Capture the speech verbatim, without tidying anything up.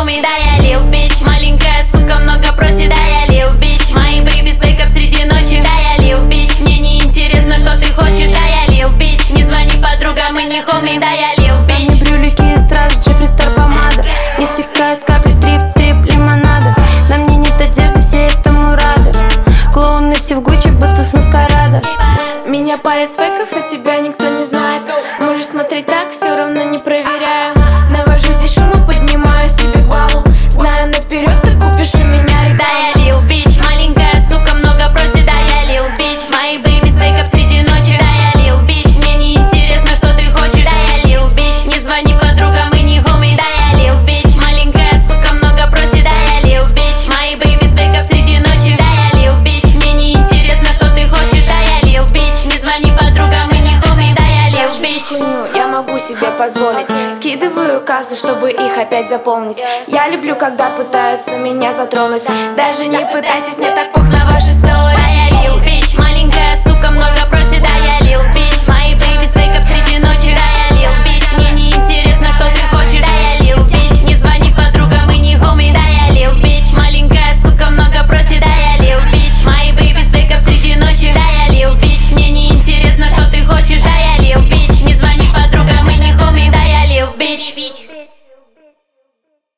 homie. Да, я лил бич, маленькая сука много просит. Да, я лил бич, мои бэйби с фейков среди ночи. Да, я лил бич, мне не интересно, что ты хочешь. Да, я лил бич, не звони подругам, мы не хоми. Да, я лил бич. На мне брюлики и страз, Джеффри Стар помада. Не стекают капли, трип-трип лимонада. На мне нет одежды, все этому рады. Клоуны все в Гуччи, будто с маскарада. Меня палят с фейков, а тебя никто не знает. Можешь смотреть так, все равно не проверяю. Навожу здесь шума, поднимаю себе гвалу. Знаю наперед, ты купишь у меня рекламу. Да, я лил бич, маленькая сука много просит. Да, я лил бич, мои бэйби с фейков среди ночи. Да, я лил бич, мне не интересно, что ты хочешь. Да, я лил бич, не звони подругам, мы не хоми. Да, я лил бич, маленькая сука много просит. Да, я лил бич, мои бэйби с фейков среди ночи. Да, я лил бич, мне не интересно, что ты хочешь. Да, я лил бич, не звони подругам, мы не хоми. Да, я лил бич. Хуйню я могу себе позволить. Скидываю кассу, чтобы их опять заполнить. Я люблю, когда пытаются меня затронуть. Даже не пытайтесь, мне так пох на ваши столы.